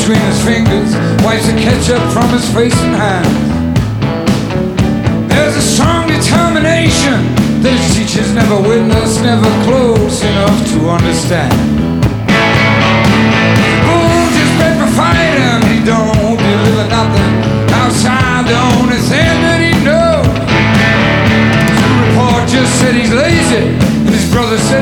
between his fingers, wipes the ketchup from his face and hands. There's a strong determination that his teachers never witnessed, never close enough to understand. Bull just petrified him, he don't deliver nothing outside the only thing that he knows. The report just said he's lazy, and his brother said